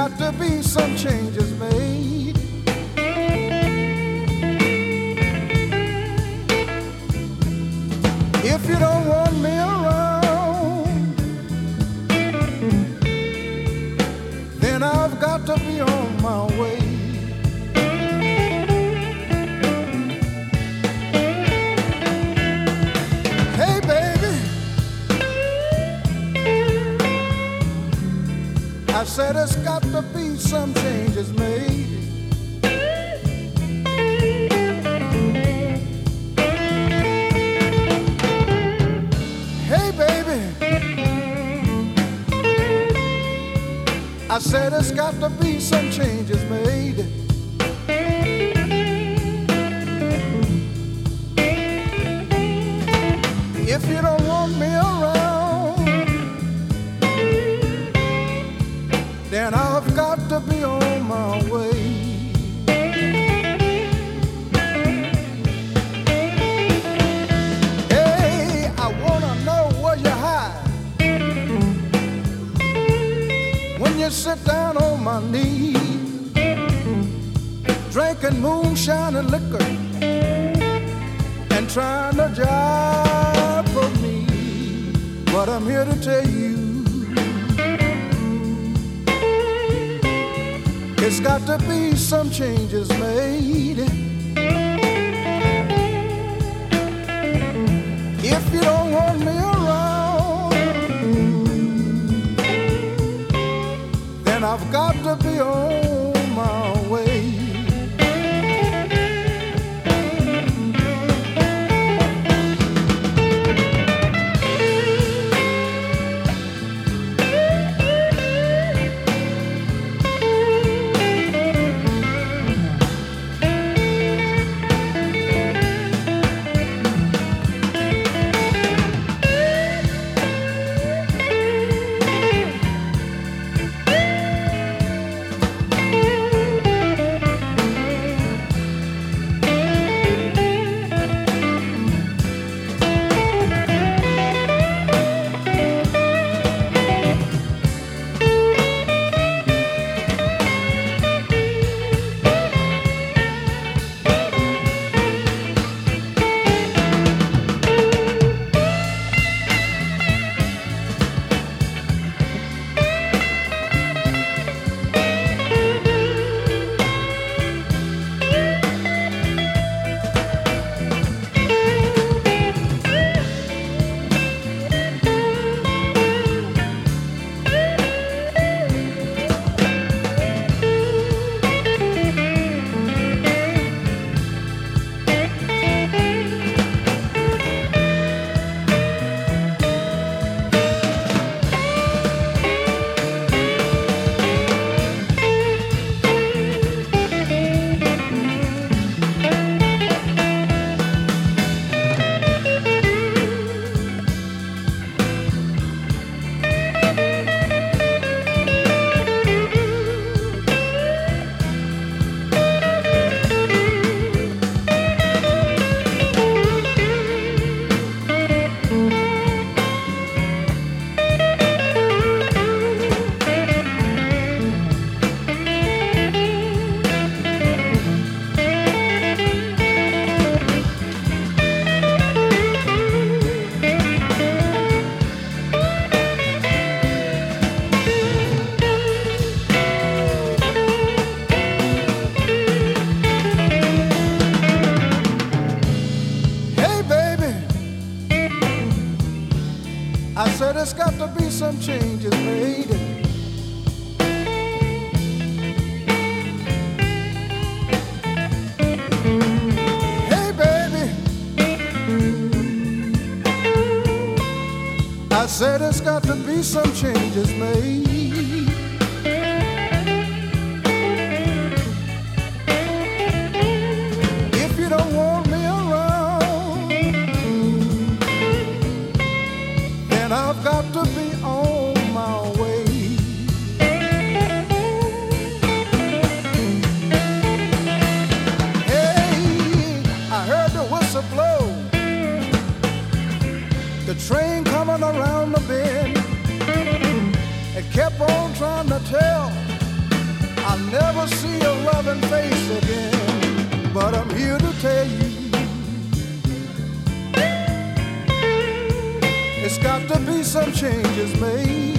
got to be some changes made. If you don't want me around, then I've got to be on my way. Hey baby, I said it's got to be some changes made. I said it's got to be some changes made. If you don't want me around, then I've got to be on my way. Hey, I wanna know where you hide when you sit down on my knee, drinking moonshine and liquor and trying to jive for me. But I'm here to tell you, it's got to be some changes made. If you don't want me around, then I've got to be on my way. I said there's got to be some changes made. Hey baby, I said there's got to be some changes made. If you don't want me around, then I've got to be on my way. Hey, I heard the whistle blow, the train coming around the bend. It kept on trying to tell I'll never see your loving face again, but I'm here to tell you it's got to be some changes made.